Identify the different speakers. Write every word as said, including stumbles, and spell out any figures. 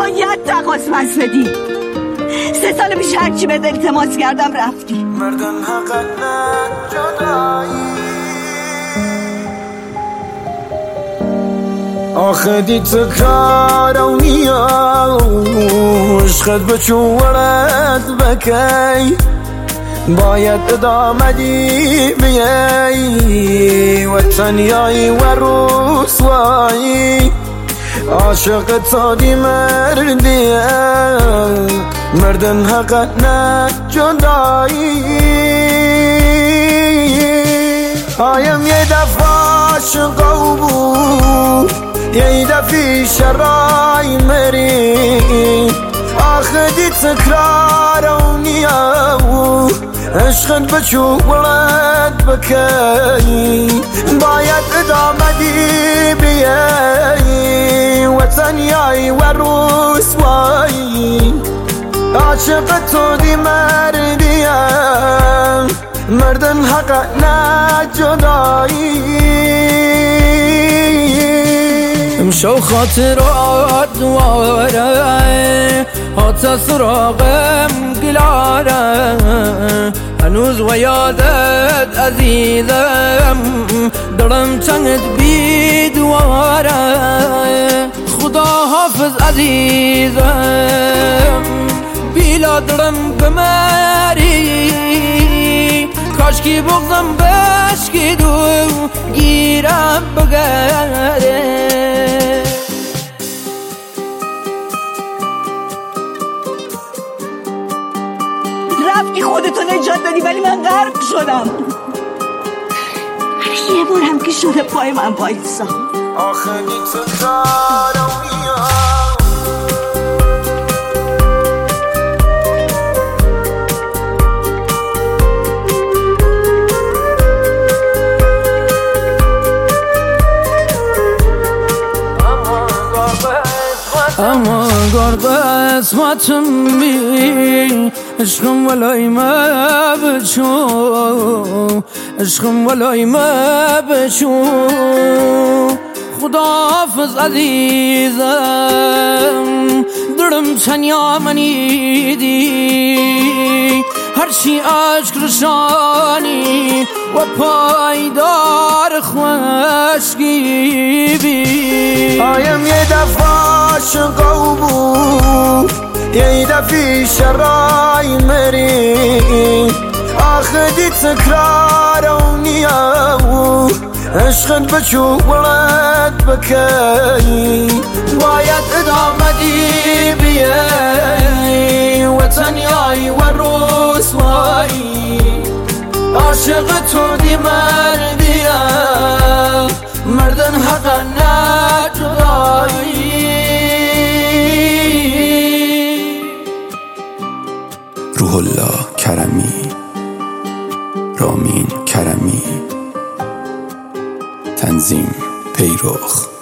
Speaker 1: باید تقاضا پس بدی. سه سال پیش هرچی بهت التماس کردم رفتی.
Speaker 2: مردن حقا نه جدایی آخه دی تکارونی عشقت بچو ورد بکی باید ادامه دی بیایی وطنیایی و رسوایی عاشق تا دی مردیه مردن حقا نه جدایی هایم یه دفعه عاشقو بود یه دفعه شرای مری آخه دی تکرارونیه عشقت بچو ولد بکی باید ادامه دی بیایی وطنیایی و رسوایی عاشق تو دی مردیم مردن حقا نه جدایی امشو خاطرات دواره حتی سراغم گلاره هنوز و یادت عزیزم دلم چنگت بی دواره خدا حافظ عزیزم بیلا دلم بمری کاش کی بغزم بشکید و گیرم بگره
Speaker 1: رفتی خودتو نجات دادی ولی من غرق شدم. یه بار هم که شده پای من بایسا
Speaker 2: آخه نیت کارونیه
Speaker 3: اما گرد اسمتم بی عشقم ولای ما بچو عشقم ولای ما بچو خدا حافظ عزیزم درم تنیا منی دی هرچی عشق رشانی و پایدار خوشگی بی
Speaker 2: آیم یه دفعه عاشقو بود یه دفعه شرای مری آخه دی تکرارونیه عشقت بچو ولد بکی باید ادامه دی بیایی وطنیایی و رسوایی عاشق تو دی مردیه مردن حقا نه جدایی
Speaker 4: روح الله کرمی رامین کرمی تنظیم پیروخ